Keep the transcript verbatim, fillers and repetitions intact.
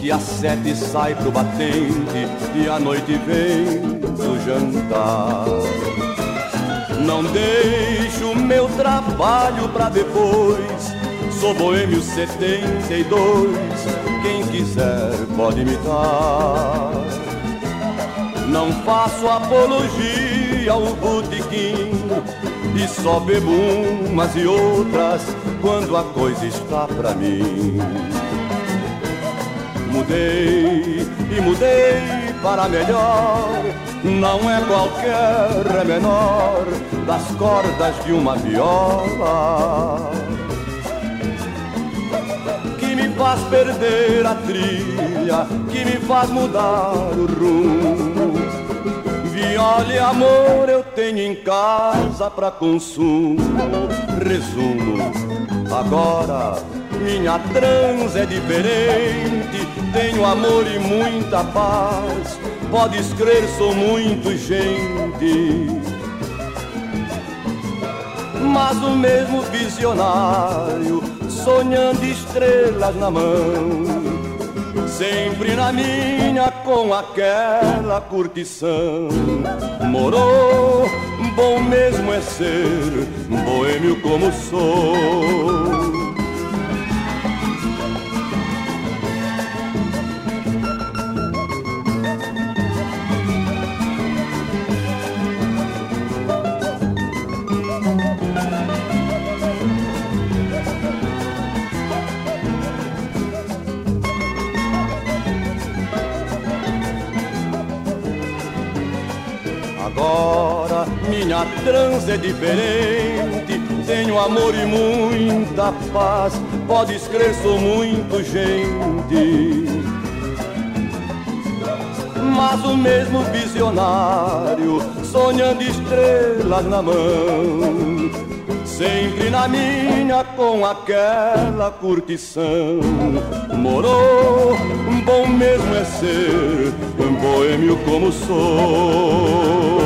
que às sete sai pro batente e à noite vem do jantar. Não deixo meu trabalho pra depois, sou boêmio setenta e dois, quem quiser pode imitar. Não faço apologia ao botequim e só bebo umas e outras quando a coisa está pra mim. Mudei e mudei para melhor, não é qualquer ré menor das cordas de uma viola que me faz perder a trilha, que me faz mudar o rumo. Viola e amor eu tenho em casa pra consumo. Resumo, agora minha transa é diferente, tenho amor e muita paz, podes crer, sou muito gente. Mas o mesmo visionário, sonhando estrelas na mão, sempre na minha com aquela curtição. Morou, bom mesmo é ser boêmio como sou. Agora minha transa é diferente, tenho amor e muita paz, podes crer, sou muito gente. Mas o mesmo visionário, sonhando estrelas na mão, sempre na minha com aquela curtição. Morou, bom mesmo é ser boêmio como sou.